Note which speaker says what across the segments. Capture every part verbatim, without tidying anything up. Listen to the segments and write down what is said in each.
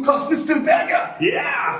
Speaker 1: Lukas Nistelberger.
Speaker 2: Yeah!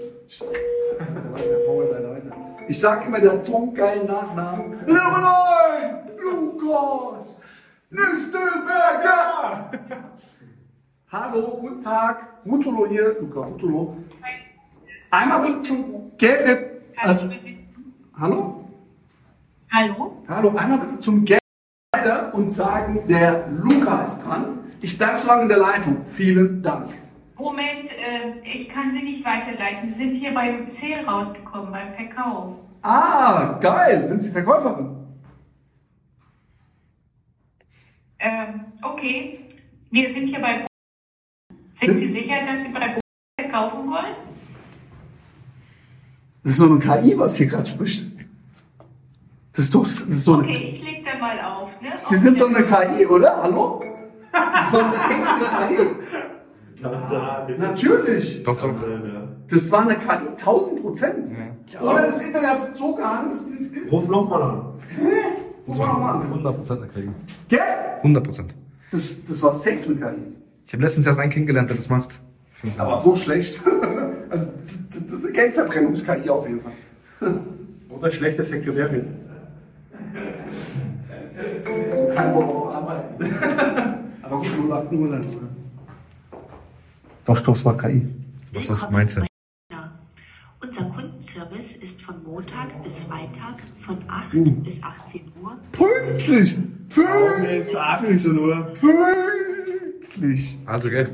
Speaker 1: Ich sag immer, der hat so einen geilen Nachnamen. Nein, Lukas Nistelberger. Hallo, guten Tag. Rutulo hier, Lukas Rutulo. Einmal bitte zum Gerrit. Also, hallo?
Speaker 3: Hallo?
Speaker 1: Hallo, einmal bitte zum Gerrit und sagen, der Luca ist dran. Ich bleibe so lange in der Leitung. Vielen Dank.
Speaker 3: Moment, äh, ich kann Sie nicht weiterleiten. Sie sind hier beim Sale rausgekommen, beim Verkauf.
Speaker 1: Ah, geil. Sind Sie Verkäuferin?
Speaker 3: Ähm, okay. Wir sind hier bei... Sind, sind Sie sicher, dass Sie bei verkaufen wollen?
Speaker 1: Das ist so eine K I, was hier gerade spricht. Das ist doch... Das ist so eine...
Speaker 3: Okay, ich leg da mal auf, ne?
Speaker 1: Sie sind doch eine K I, oder? Hallo? Das war bestimmt eine K I.
Speaker 2: Ah,
Speaker 1: natürlich.
Speaker 4: Doch, doch.
Speaker 1: Das war eine K I, tausend Prozent. Ja. Oder das Internet hat so gehandelt, dass die nichts gibt.
Speaker 2: Ruf nochmal an.
Speaker 1: Hä? Ruf nochmal an.
Speaker 4: hundert Prozent eine K I.
Speaker 1: Gell?
Speaker 4: hundert Prozent.
Speaker 1: Das, das war safe eine K I.
Speaker 4: Ich habe letztens erst einen kennengelernt, der das macht.
Speaker 1: Aber so schlecht. Also, das, das ist eine Geldverbrennungs-K I auf jeden Fall.
Speaker 2: Oder schlechte Sekretärin.
Speaker 1: Also kein Bock auf Arbeit. Aber gut, null acht null dann. Doch, doch, es war K I.
Speaker 4: Was das meinst du?
Speaker 5: Unser Kundenservice ist von Montag bis Freitag von acht
Speaker 1: Uh.
Speaker 5: bis achtzehn Uhr.
Speaker 1: Pünktlich!
Speaker 2: Bis achtzehn Uhr.
Speaker 1: Pünktlich!
Speaker 4: Also, gell?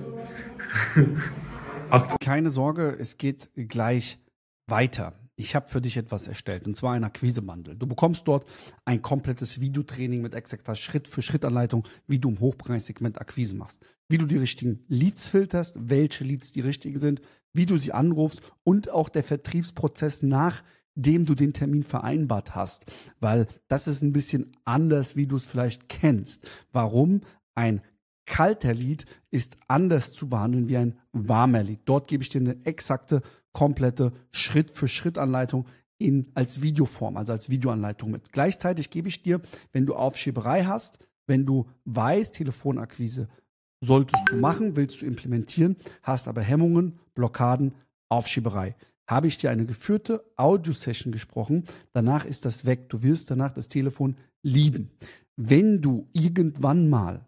Speaker 6: Keine Sorge, es geht gleich weiter. Ich habe für dich etwas erstellt, und zwar ein Akquise-Bundle. Du bekommst dort ein komplettes Videotraining mit exakter Schritt-für-Schritt-Anleitung, wie du im Hochpreissegment Akquise machst. Wie du die richtigen Leads filterst, welche Leads die richtigen sind, wie du sie anrufst und auch der Vertriebsprozess, nachdem du den Termin vereinbart hast. Weil das ist ein bisschen anders, wie du es vielleicht kennst. Warum? Ein kalter Lead ist anders zu behandeln wie ein warmer Lead. Dort gebe ich dir eine exakte, komplette Schritt-für-Schritt-Anleitung in, als Videoform, also als Videoanleitung mit. Gleichzeitig gebe ich dir, wenn du Aufschieberei hast, wenn du weißt, Telefonakquise solltest du machen, willst du implementieren, hast aber Hemmungen, Blockaden, Aufschieberei. Habe ich dir eine geführte Audio-Session gesprochen, danach ist das weg. Du wirst danach das Telefon lieben. Wenn du irgendwann mal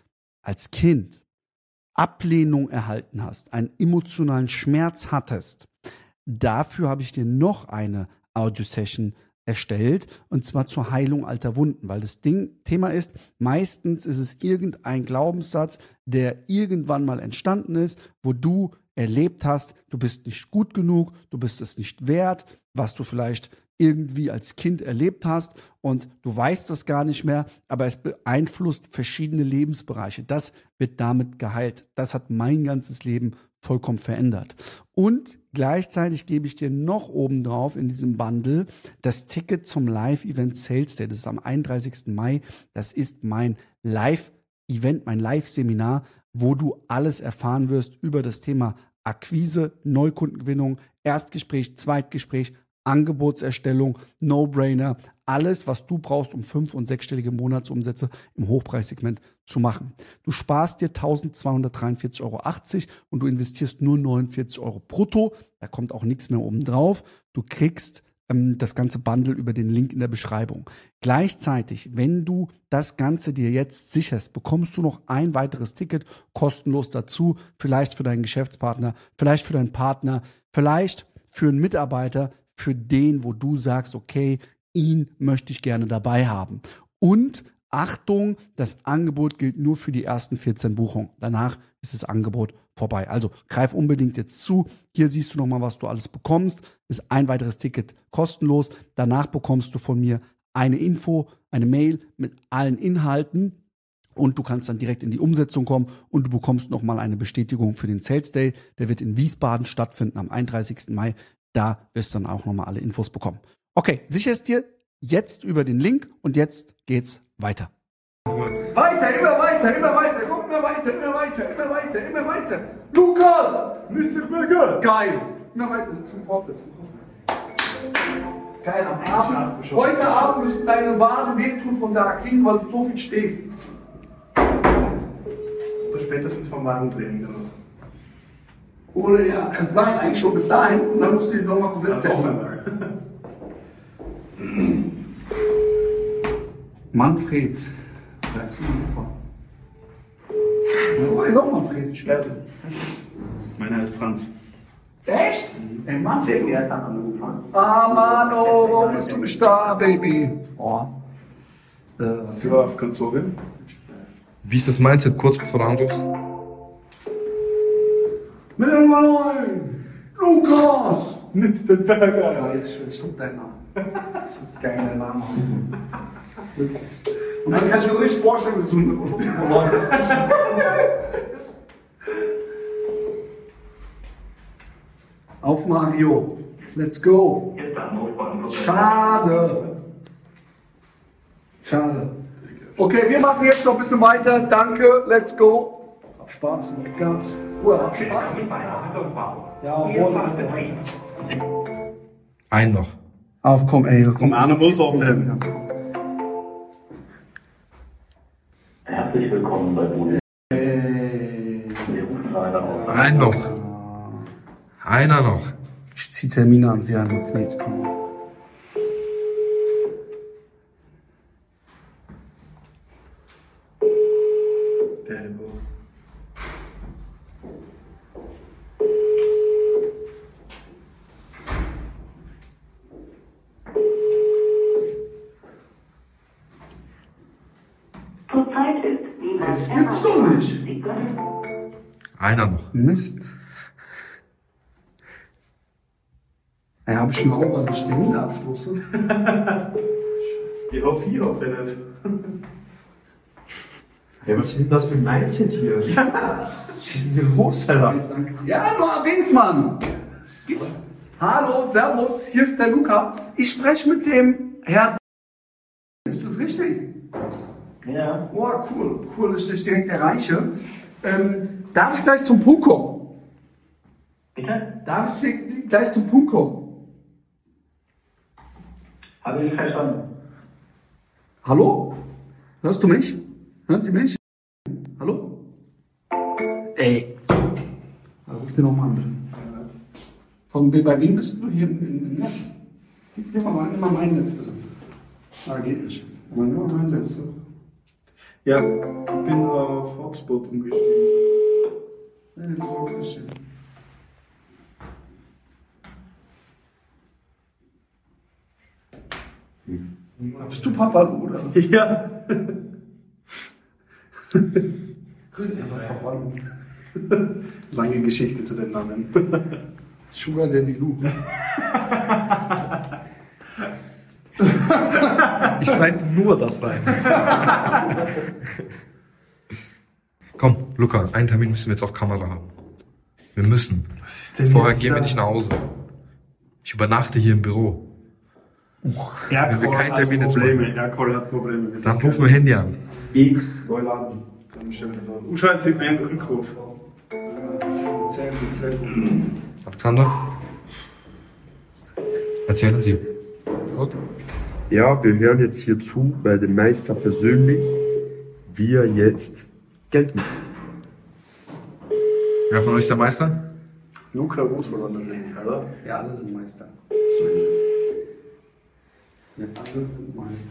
Speaker 6: als Kind Ablehnung erhalten hast, einen emotionalen Schmerz hattest, dafür habe ich dir noch eine Audio-Session erstellt, und zwar zur Heilung alter Wunden, weil das Ding, Thema ist, meistens ist es irgendein Glaubenssatz, der irgendwann mal entstanden ist, wo du erlebt hast, du bist nicht gut genug, du bist es nicht wert, was du vielleicht irgendwie als Kind erlebt hast, und du weißt das gar nicht mehr, aber es beeinflusst verschiedene Lebensbereiche. Das wird damit geheilt. Das hat mein ganzes Leben vollkommen verändert. Und gleichzeitig gebe ich dir noch obendrauf in diesem Bundle das Ticket zum Live-Event Sales Day. Das ist am einunddreißigsten Mai. Das ist mein Live-Event, mein Live-Seminar, wo du alles erfahren wirst über das Thema Akquise, Neukundengewinnung, Erstgespräch, Zweitgespräch, Angebotserstellung, No-Brainer, alles, was du brauchst, um fünf- und sechsstellige Monatsumsätze im Hochpreissegment zu machen. Du sparst dir eintausendzweihundertdreiundvierzig Euro achtzig und du investierst nur neunundvierzig Euro brutto. Da kommt auch nichts mehr oben drauf. Du kriegst ähm, das ganze Bundle über den Link in der Beschreibung. Gleichzeitig, wenn du das Ganze dir jetzt sicherst, bekommst du noch ein weiteres Ticket kostenlos dazu. Vielleicht für deinen Geschäftspartner, vielleicht für deinen Partner, vielleicht für einen Mitarbeiter, für den, wo du sagst, okay, ihn möchte ich gerne dabei haben. Und Achtung, das Angebot gilt nur für die ersten vierzehn Buchungen. Danach ist das Angebot vorbei. Also greif unbedingt jetzt zu. Hier siehst du nochmal, was du alles bekommst. Ist ein weiteres Ticket kostenlos. Danach bekommst du von mir eine Info, eine Mail mit allen Inhalten. Und du kannst dann direkt in die Umsetzung kommen und du bekommst nochmal eine Bestätigung für den Sales Day. Der wird in Wiesbaden stattfinden am einunddreißigsten Mai. Da wirst du dann auch nochmal alle Infos bekommen. Okay, sicherst dir jetzt über den Link und jetzt geht's weiter.
Speaker 1: Weiter, immer weiter, immer weiter, guck immer weiter, immer weiter, immer weiter, immer weiter. Lukas!
Speaker 2: Nistelberger!
Speaker 1: Geil! Immer weiter, das ist zum Fortsetzen. Geil, am Abend. Heute Abend müssen deine Waren wehtun von der Akquise, weil du so viel stehst.
Speaker 2: Oder spätestens vom Warentraining.
Speaker 1: Oder ja, nein, eigentlich schon bis dahin und dann musst du die nochmal komplett
Speaker 2: Das auch
Speaker 1: setzen.
Speaker 2: einmal.
Speaker 1: Manfred. Da ist super. Ja, ist auch Manfred. Schwester.
Speaker 2: Meiner heißt Franz.
Speaker 1: Echt? Ey, Manfred. Ah, Mano, warum bist du nicht da, Baby? Oh. Äh, was
Speaker 2: Sie war auf Konsorin.
Speaker 4: Wie ist das Mindset kurz bevor du anrufst?
Speaker 1: Mit dem neuen Lukas!
Speaker 2: Mister Berger.
Speaker 1: Ja, jetzt stimmt dein Name. So geiler Name hast du. Wirklich. Und dann kann ich mir richtig vorstellen, wie so ein Auf Mario. Let's go. Schade. Schade. Okay, wir machen jetzt noch ein bisschen weiter. Danke, let's go. Hab Spaß, Gas. Oh, hab Spaß. Ja, wohl.
Speaker 4: Ein noch.
Speaker 1: Auf, komm, ey. Komm,
Speaker 2: Arne muss auch
Speaker 1: bleiben.
Speaker 7: Herzlich willkommen bei Bude.
Speaker 1: Ey.
Speaker 7: Wir rufen leider auf.
Speaker 4: Ein noch. Einer noch.
Speaker 1: Ich zieh Termine an wie ein Magnet. Komm.
Speaker 2: Der Helbo.
Speaker 5: Zurzeit ist niemand
Speaker 1: Das gibt's doch nicht.
Speaker 5: Sie können
Speaker 4: Einer noch.
Speaker 1: Mist. Ey, hab ich schon auch mal die Termine abstoße?
Speaker 2: Ich hoffe, ich hoffe nicht.
Speaker 8: Ja, was ist denn das für ein Mindset hier? Was ist denn hier los, Alter?
Speaker 1: Ja, du Wiesmann! Hallo, servus, hier ist der Luca. Ich spreche mit dem Herrn. Ist das richtig?
Speaker 7: Ja.
Speaker 1: Oh, cool, cool, dass ich dich direkt erreiche. Ähm, darf ich gleich zum Punkt kommen?
Speaker 7: Bitte?
Speaker 1: Darf ich gleich zum Punkt kommen?
Speaker 7: Habe ich verstanden.
Speaker 1: Hallo? Hörst du mich? Hören Sie mich? Hallo? Ey. Ruf den nochmal an. Von, bei wem bist du hier im, im Netz? Gib dir mal, mal mein Netz bitte. Ah, geht nicht jetzt. Aber nur mein Netz.
Speaker 2: Ja, ich bin auf Hotspot umgestiegen.
Speaker 1: Ja, jetzt umgestiegen. Bist du Papa, oder?
Speaker 2: Ja. Lange Geschichte zu den Namen.
Speaker 1: Sugar Daddy Lu.
Speaker 4: Ich schneide nur das rein. Komm, Luca, einen Termin müssen wir jetzt auf Kamera haben. Wir müssen.
Speaker 2: Was ist denn
Speaker 4: Vorher
Speaker 2: jetzt
Speaker 4: gehen wir
Speaker 2: da?
Speaker 4: nicht nach Hause. Ich übernachte hier im Büro.
Speaker 2: Erkol
Speaker 4: wir keinen
Speaker 2: hat
Speaker 4: Termin jetzt
Speaker 2: Probleme. Erkol hat Probleme. Wir
Speaker 4: Dann
Speaker 2: sind
Speaker 4: rufen wir Handy an.
Speaker 8: X, Neuladen.
Speaker 2: Dann stellen wir da. Und schau jetzt einen Rückruf.
Speaker 1: Sehr gut, sehr gut.
Speaker 4: Alexander? Erzählen Sie. Gut.
Speaker 8: Ja, wir hören jetzt hier zu bei dem Meister persönlich, wie er jetzt Geld macht.
Speaker 4: Wer von euch ist der Meister?
Speaker 2: Luca Rotholder natürlich, oder?
Speaker 1: Ja, alle sind Meister. So ist es. Ja, alle sind Meister.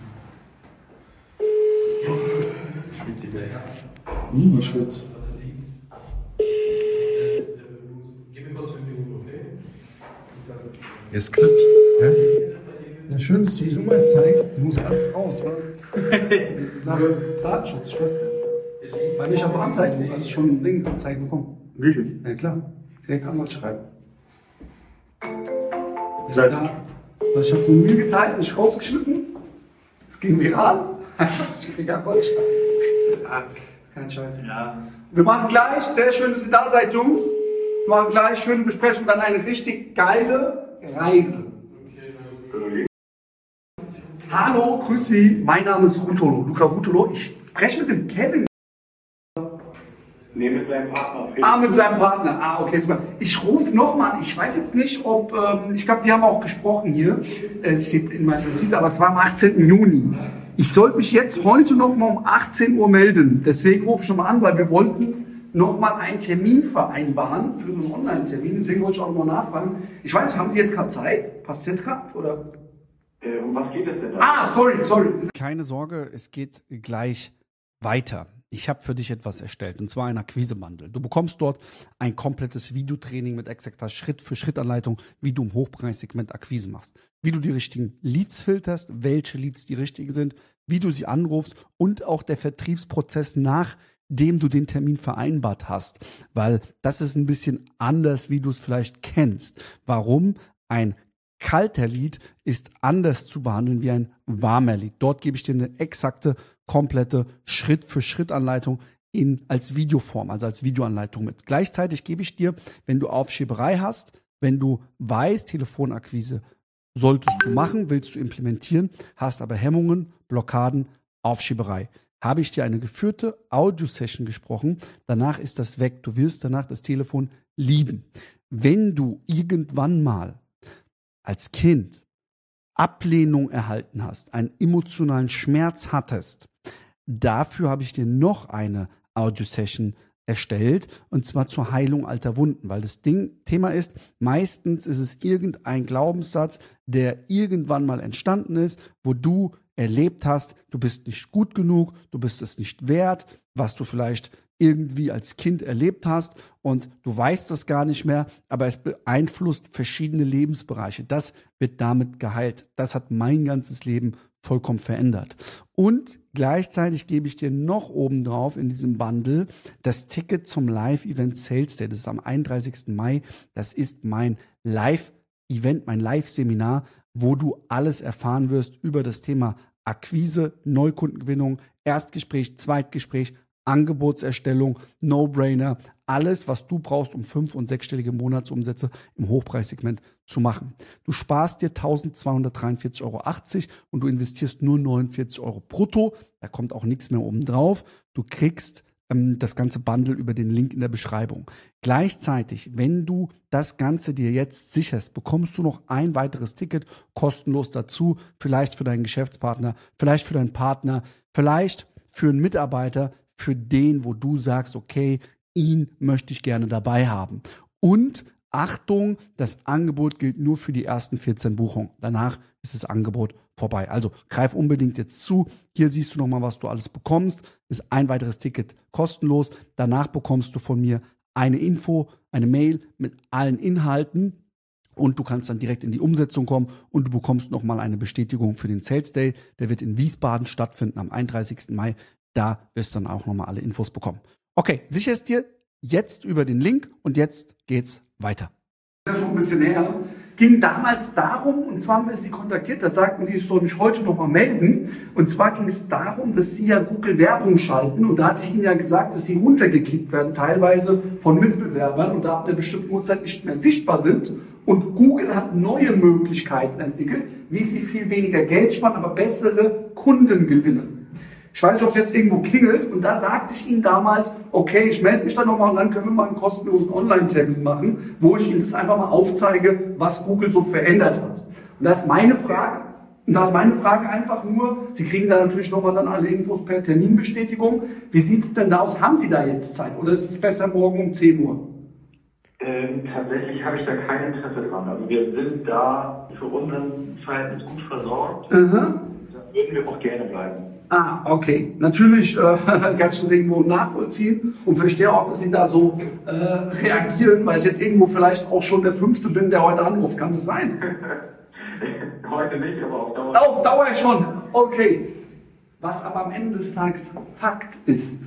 Speaker 2: Nie, ich schwitze.
Speaker 4: Ihr Skript. Ja?
Speaker 1: Das Schöne ist, wie du mal zeigst, muss alles raus, oder? Das ist Datenschutz, Schwester. Weil ich habe Anzeigen, also schon ein Ding Anzeigen bekommen.
Speaker 2: Wirklich?
Speaker 1: Ja klar, direkt Anwalt schreiben.
Speaker 2: Seit
Speaker 1: Ja, weil ich habe so Mühe geteilt, nicht rausgeschnitten. Es ging viral. Ich kriege Anwalt schreiben. Ja, kein Scheiß.
Speaker 2: Ja.
Speaker 1: Wir machen gleich, sehr schön, dass ihr da seid, Jungs. Wir machen gleich schöne Besprechung, dann eine richtig geile Reise. Hallo, grüß Sie, mein Name ist Rutolo, Luca Rutolo. Ich spreche mit dem Kevin.
Speaker 7: Nee, mit seinem Partner.
Speaker 1: Ah, mit seinem Partner. Ah, okay, super. Ich rufe nochmal an. Ich weiß jetzt nicht, ob, ähm, ich glaube, wir haben auch gesprochen hier. Äh, Es steht in meiner Notiz, aber es war am achtzehnten Juni. Ich sollte mich jetzt heute nochmal um achtzehn Uhr melden. Deswegen rufe ich schon mal an, weil wir wollten nochmal einen Termin vereinbaren für so einen Online-Termin. Deswegen wollte ich auch noch nachfragen. Ich weiß nicht, haben Sie jetzt gerade Zeit? Passt jetzt gerade? Oder?
Speaker 7: Äh, um was geht es denn da?
Speaker 1: Ah, sorry, sorry.
Speaker 6: Keine Sorge, es geht gleich weiter. Ich habe für dich etwas erstellt, und zwar ein Akquise-Bundle. Du bekommst dort ein komplettes Videotraining mit exakter Schritt-für-Schritt-Anleitung, wie du im Hochpreissegment Akquise machst. Wie du die richtigen Leads filterst, welche Leads die richtigen sind, wie du sie anrufst und auch der Vertriebsprozess, nachdem du den Termin vereinbart hast. Weil das ist ein bisschen anders, wie du es vielleicht kennst. Warum? Ein kalter Lead ist anders zu behandeln wie ein warmer Lead. Dort gebe ich dir eine exakte, komplette Schritt-für-Schritt-Anleitung in, als Videoform, also als Videoanleitung mit. Gleichzeitig gebe ich dir, wenn du Aufschieberei hast, wenn du weißt, Telefonakquise solltest du machen, willst du implementieren, hast aber Hemmungen, Blockaden, Aufschieberei, habe ich dir eine geführte Audio-Session gesprochen. Danach ist das weg. Du wirst danach das Telefon lieben. Wenn du irgendwann mal als Kind Ablehnung erhalten hast, einen emotionalen Schmerz hattest, dafür habe ich dir noch eine Audio-Session erstellt, und zwar zur Heilung alter Wunden, weil das Ding, Thema ist, meistens ist es irgendein Glaubenssatz, der irgendwann mal entstanden ist, wo du erlebt hast, du bist nicht gut genug, du bist es nicht wert, was du vielleicht irgendwie als Kind erlebt hast, und du weißt das gar nicht mehr, aber es beeinflusst verschiedene Lebensbereiche. Das wird damit geheilt. Das hat mein ganzes Leben vollkommen verändert. Und gleichzeitig gebe ich dir noch obendrauf in diesem Bundle das Ticket zum Live-Event Sales Day. Das ist am einunddreißigsten Mai. Das ist mein Live-Event, mein Live-Seminar, wo du alles erfahren wirst über das Thema Akquise, Neukundengewinnung, Erstgespräch, Zweitgespräch, Angebotserstellung, No-Brainer, alles, was du brauchst, um fünf- und sechsstellige Monatsumsätze im Hochpreissegment zu machen. Du sparst dir eintausendzweihundertdreiundvierzig Euro achtzig und du investierst nur neunundvierzig Euro brutto. Da kommt auch nichts mehr oben drauf. Du kriegst ähm, das ganze Bundle über den Link in der Beschreibung. Gleichzeitig, wenn du das Ganze dir jetzt sicherst, bekommst du noch ein weiteres Ticket kostenlos dazu. Vielleicht für deinen Geschäftspartner, vielleicht für deinen Partner, vielleicht für einen Mitarbeiter, für den, wo du sagst, okay, ihn möchte ich gerne dabei haben. Und Achtung, das Angebot gilt nur für die ersten vierzehn Buchungen. Danach ist das Angebot vorbei. Also greif unbedingt jetzt zu. Hier siehst du nochmal, was du alles bekommst. Ist ein weiteres Ticket kostenlos. Danach bekommst du von mir eine Info, eine Mail mit allen Inhalten. Und du kannst dann direkt in die Umsetzung kommen und du bekommst nochmal eine Bestätigung für den Sales Day. Der wird in Wiesbaden stattfinden am einunddreißigsten Mai. Da wirst du dann auch nochmal alle Infos bekommen. Okay, sicherst dir jetzt über den Link, und jetzt geht's weiter.
Speaker 1: Das ist schon ein bisschen her. Ging damals darum, und zwar haben wir sie kontaktiert, da sagten sie, ich soll mich heute nochmal melden. Und zwar ging es darum, dass sie ja Google Werbung schalten. Und da hatte ich ihnen ja gesagt, dass sie runtergeklickt werden, teilweise von Mitbewerbern, und da ab einer bestimmten Uhrzeit nicht mehr sichtbar sind. Und Google hat neue Möglichkeiten entwickelt, wie sie viel weniger Geld sparen, aber bessere Kunden gewinnen. Ich weiß nicht, ob es jetzt irgendwo klingelt, und da sagte ich Ihnen damals, okay, ich melde mich dann nochmal und dann können wir mal einen kostenlosen Online-Termin machen, wo ich Ihnen das einfach mal aufzeige, was Google so verändert hat. Und das ist meine Frage, und das ist meine Frage einfach nur, Sie kriegen da natürlich nochmal dann alle Infos per Terminbestätigung. Wie sieht es denn da aus? Haben Sie da jetzt Zeit oder ist es besser morgen um zehn Uhr?
Speaker 7: Ähm, tatsächlich habe ich da kein Interesse dran. Also wir sind da für unseren Verhältnis gut versorgt.
Speaker 1: Mhm.
Speaker 7: Da würden wir auch gerne bleiben.
Speaker 1: Ah, okay. Natürlich äh, kann ich das irgendwo nachvollziehen und verstehe auch, dass Sie da so äh, reagieren, weil ich jetzt irgendwo vielleicht auch schon der Fünfte bin, der heute anruft. Kann das sein?
Speaker 7: Heute nicht, aber auf Dauer.
Speaker 1: Auf Dauer schon. Okay. Was aber am Ende des Tages Fakt ist,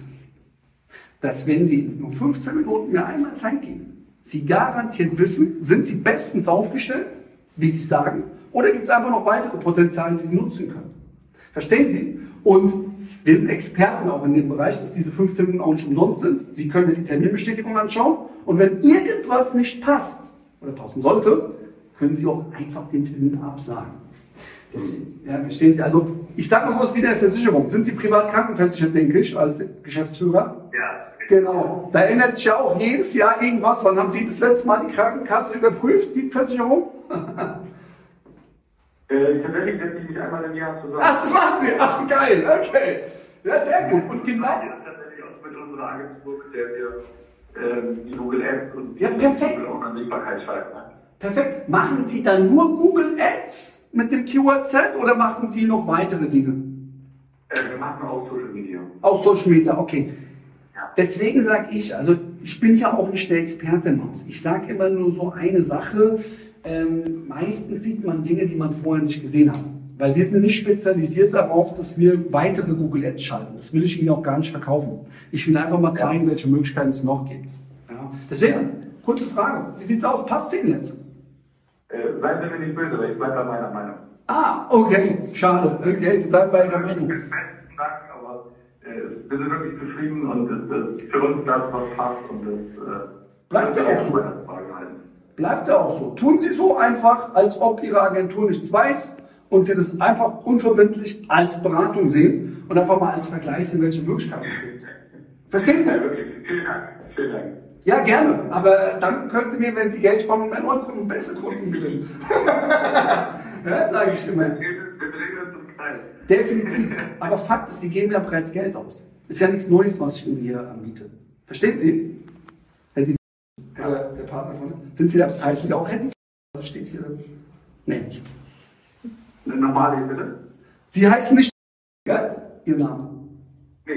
Speaker 1: dass wenn Sie nur fünfzehn Minuten mir einmal Zeit geben, Sie garantiert wissen, sind Sie bestens aufgestellt, wie Sie sagen, oder gibt es einfach noch weitere Potenziale, die Sie nutzen können? Verstehen Sie? Und wir sind Experten auch in dem Bereich, dass diese fünfzehn Minuten auch nicht umsonst sind. Sie können dir die Terminbestätigung anschauen, und wenn irgendwas nicht passt oder passen sollte, können Sie auch einfach den Termin absagen. Deswegen, ja, verstehen Sie? Also ich sage mal was wie der Versicherung. Sind Sie privat krankenversichert, denke ich, als Geschäftsführer?
Speaker 7: Ja.
Speaker 1: Genau. Da ändert sich ja auch jedes Jahr irgendwas. Wann haben Sie das letzte Mal die Krankenkasse überprüft, die Versicherung?
Speaker 7: Äh, tatsächlich setze ich mich einmal im Jahr zusammen.
Speaker 1: Ach, das machen Sie. Ach, geil. Okay. Ja, sehr gut. Und genau.
Speaker 7: Das tatsächlich auch mit unserem unsere Agentur, mit der wir ähm, die Google Ads und
Speaker 1: Ja, perfekt.
Speaker 7: Google Online Sichtbarkeit schalten. Ne?
Speaker 1: Perfekt. Machen Sie dann nur Google Ads mit dem Keyword Z oder machen Sie noch weitere Dinge?
Speaker 7: Äh, wir machen auch Social Media.
Speaker 1: Auch Social Media, okay.
Speaker 7: Ja.
Speaker 1: Deswegen sage ich, also ich bin ja auch nicht der Experte im Haus. Ich sage immer nur so eine Sache. Ähm, meistens sieht man Dinge, die man vorher nicht gesehen hat. Weil wir sind nicht spezialisiert darauf, dass wir weitere Google Ads schalten. Das will ich Ihnen auch gar nicht verkaufen. Ich will einfach mal zeigen, welche Möglichkeiten es noch gibt. Ja. Deswegen, kurze Frage. Wie sieht's aus? Passt es Ihnen jetzt?
Speaker 7: Äh, seien Sie mir nicht böse, aber ich bleibe bei meiner Meinung.
Speaker 1: Ah, okay. Schade. Okay, Sie bleiben bei Ihrer Meinung.
Speaker 7: Besten Dank, aber äh, wir sind wirklich zufrieden und es ist für uns das, was passt. Und das, äh,
Speaker 1: Bleibt ja auch so.
Speaker 7: Bleibt
Speaker 1: Bleibt ja auch so. Tun Sie so einfach, als ob Ihre Agentur nichts weiß und Sie das einfach unverbindlich als Beratung sehen und einfach mal als Vergleich sehen, welche Möglichkeiten es gibt. Verstehen Sie?
Speaker 7: Ja, wirklich. Vielen Dank. Vielen Dank.
Speaker 1: Ja, gerne. Aber dann können Sie mir, wenn Sie Geld sparen, mehr neue Kunden, bessere Kunden gewinnen. Ja, sage ich immer.
Speaker 7: Wir drehen uns im Kreis.
Speaker 1: Definitiv. Aber Fakt ist, Sie geben ja bereits Geld aus. Ist ja nichts Neues, was ich Ihnen hier anbiete. Verstehen Sie? Herr Di- Oder der Partner von sind Sie da, heißen Sie auch Herr Di- Was steht hier? Nee.
Speaker 7: Nochmal hier bitte?
Speaker 1: Sie heißen nicht, gell? Ihr Name.
Speaker 7: Nee.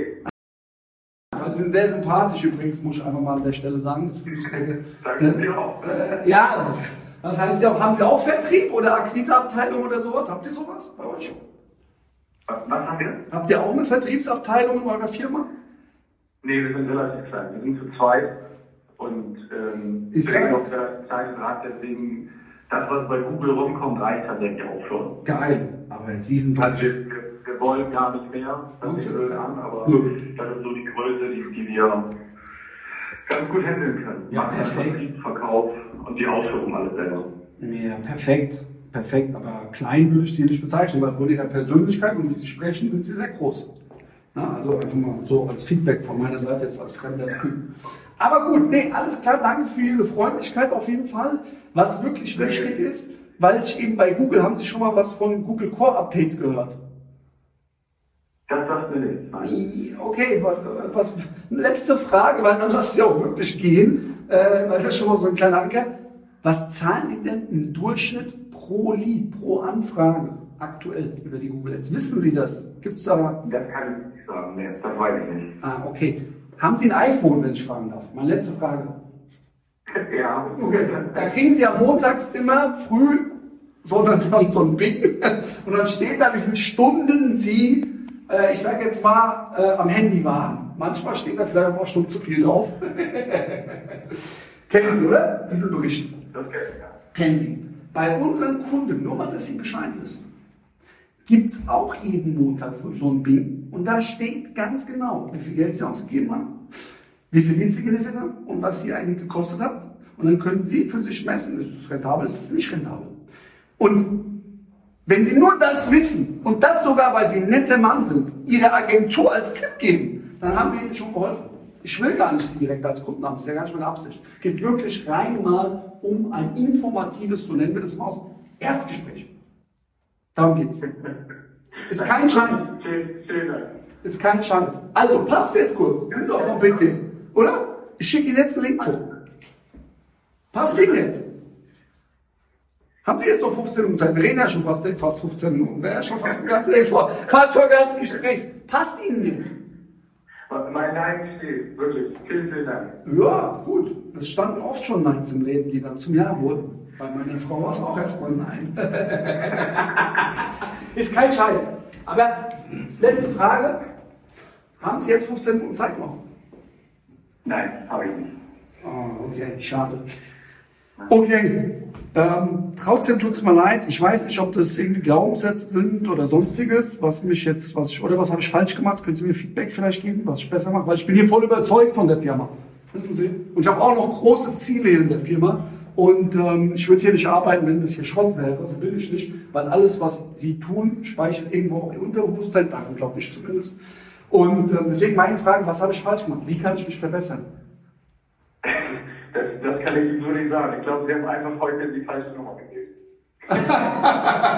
Speaker 1: Sie sind sehr sympathisch übrigens, muss ich einfach mal an der Stelle sagen. Das finde ich sehr, sehr,
Speaker 7: Danke
Speaker 1: sehr
Speaker 7: dir auch.
Speaker 1: äh, ja, das heißt ja auch, haben Sie auch Vertrieb oder Akquiseabteilung oder sowas? Habt ihr sowas bei euch?
Speaker 7: Was, was haben wir?
Speaker 1: Habt ihr auch eine Vertriebsabteilung in eurer Firma?
Speaker 7: Nee, wir sind relativ klein. Wir sind zu zweit und ähm,
Speaker 1: Ist
Speaker 7: drehen
Speaker 1: ja-
Speaker 7: auf der kleinen Rad, deswegen das, was bei Google rumkommt, reicht tatsächlich auch schon.
Speaker 1: Geil, aber Sie sind doch.
Speaker 7: Also wir, wir, wir wollen gar nicht mehr, das
Speaker 1: Okay.
Speaker 7: nicht böse an, aber
Speaker 1: Nö.
Speaker 7: das ist so die Größe, die, die wir ganz gut handeln können.
Speaker 1: Ja,
Speaker 7: Machen
Speaker 1: perfekt.
Speaker 7: Vertrieb, Verkauf und die Ausführung alles selber.
Speaker 1: Ja, perfekt. Perfekt, aber klein würde ich Sie nicht bezeichnen, weil von Ihrer Persönlichkeit und wie Sie sprechen, sind Sie sehr groß. Ja, also einfach mal so als Feedback von meiner Seite jetzt als fremder Typ. Aber gut, nee, alles klar, danke für Ihre Freundlichkeit auf jeden Fall. Was wirklich wichtig ist, weil ich eben bei Google, haben Sie schon mal was von Google Core Updates gehört?
Speaker 7: Das sagt mir nichts. Nein.
Speaker 1: Okay, was, was, letzte Frage, weil dann lasse ich auch wirklich gehen, äh, weil das ist schon mal so ein kleiner Anker. Was zahlen Sie denn im Durchschnitt pro Lead, pro Anfrage aktuell über die Google Ads? Wissen Sie das? Gibt's da?
Speaker 7: Das kann ich nicht sagen, nee, das weiß ich nicht.
Speaker 1: Ah, okay. Haben Sie ein iPhone, wenn ich fragen darf? Meine letzte Frage.
Speaker 7: Ja,
Speaker 1: Okay. Da kriegen Sie ja montags immer früh so, ein- so ein Bing und dann steht da, wie viele Stunden Sie, äh, ich sage jetzt mal, äh, am Handy waren. Manchmal steht da vielleicht auch Stunden zu viel drauf. Kennen Sie, oder? Diesen Bericht.
Speaker 7: das kenn ich, ja.
Speaker 1: Kennen Sie. Bei unseren Kunden, nur mal, dass Sie Bescheid wissen, gibt es auch jeden Montag früh so ein Bing und da steht ganz genau, wie viel Geld Sie ausgegeben haben, wie viel Leads Sie geliefert haben und was Sie eigentlich gekostet hat. Und dann können Sie für sich messen, ist es rentabel, ist es nicht rentabel. Und wenn Sie nur das wissen und das sogar, weil Sie ein netter Mann sind, Ihre Agentur als Tipp geben, dann haben wir Ihnen schon geholfen. Ich will gar nicht Sie direkt als Kunden haben, das ist ja gar nicht meine Absicht. Es geht wirklich rein mal um ein informatives, so nennen wir das mal aus, Erstgespräch. Darum geht's. Ist kein Scheiß.
Speaker 7: Vielen, vielen Dank.
Speaker 1: Ist kein Scheiß. Also, passt jetzt kurz. Sie sind doch vom P C, oder? Ich schicke Ihnen jetzt einen Link zu. Passt Ihnen jetzt? Haben Sie jetzt noch fünfzehn Minuten Zeit? Wir reden ja schon fast, fast fünfzehn Minuten. Wäre ja schon fast ein ganzes Leben vor. Fast vor ein ganzes Gespräch. Passt Ihnen jetzt?
Speaker 7: Mein Nein steht, wirklich. Vielen, vielen Dank.
Speaker 1: Ja, gut. Es standen oft schon Neins im Leben, die dann zum Ja wurden. Bei meiner Frau war es auch erstmal Nein. Ist kein Scheiß. Aber letzte Frage. Haben Sie jetzt fünfzehn Minuten Zeit noch?
Speaker 7: Nein, habe ich nicht.
Speaker 1: Oh, okay, schade. Okay, ähm, trotzdem tut es mir leid. Ich weiß nicht, ob das irgendwie Glaubenssätze sind oder sonstiges, was mich jetzt, was ich, oder was habe ich falsch gemacht? Können Sie mir Feedback vielleicht geben, was ich besser mache? Weil ich bin hier voll überzeugt von der Firma. Wissen Sie? Und ich habe auch noch große Ziele hier in der Firma. Und ähm, ich würde hier nicht arbeiten, wenn das hier Schrott wäre. Also will ich nicht, weil alles, was Sie tun, speichert irgendwo auch Ihr Unterbewusstsein, daran glaube ich zumindest. Und ähm, deswegen meine Frage, was habe ich falsch gemacht? Wie kann ich mich verbessern?
Speaker 7: Das, das kann ich Ihnen so nicht sagen. Ich glaube, Sie haben einfach heute die falsche Nummer gegeben.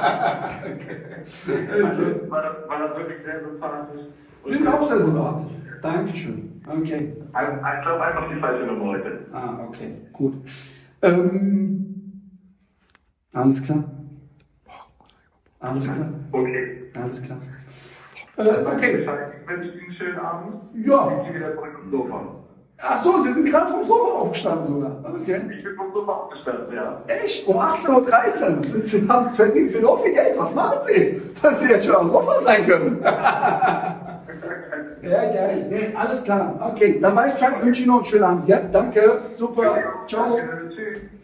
Speaker 1: Okay.
Speaker 7: Also, war, das, war das wirklich sehr sympathisch.
Speaker 1: Sie sind auch sehr sympathisch. Dankeschön. Okay.
Speaker 7: Also, ich glaube einfach die falsche Nummer heute.
Speaker 1: Ah, okay. Gut. Ähm, alles klar. Alles klar.
Speaker 7: Okay.
Speaker 1: Alles klar.
Speaker 7: Äh,
Speaker 1: Äh,
Speaker 7: okay.
Speaker 1: okay.
Speaker 7: Ich wünsche Ihnen einen schönen Abend.
Speaker 1: Ja.
Speaker 7: Ich gehe wieder zurück zum Sofa.
Speaker 1: Ach so, Sie sind gerade vom Sofa aufgestanden sogar. Okay.
Speaker 7: Ich bin vom Sofa aufgestanden, ja.
Speaker 1: Echt? Um achtzehn Uhr dreizehn? Sind Sie, haben, verdienen Sie noch viel Geld? Was machen Sie? Dass Sie jetzt schon am Sofa sein können. Ja, geil. Nee, alles klar. Okay, dann weiß ich Bescheid. Ich wünsche Ihnen noch einen schönen Abend. Ja, danke. Super. Ciao.
Speaker 7: Danke. Tschüss.